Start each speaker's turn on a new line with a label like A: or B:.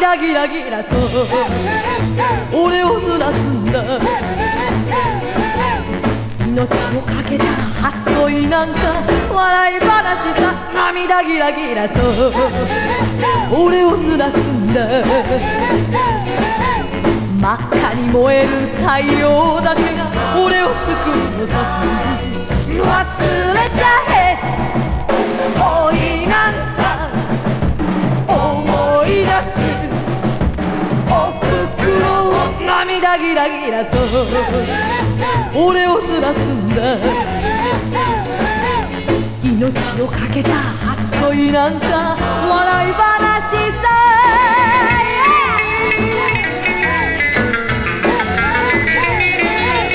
A: 涙ギラギラと俺を濡らすんだ。命をかけた初恋なんか笑い話さ。涙ギラギラと俺を濡らすんだ。真っ赤に燃える太陽だけが俺を救うのさ。忘れちゃえ恋なんか思い出すおふくろを。涙ギラギラと俺を濡らすんだ。命をかけた初恋なんか笑い話さ。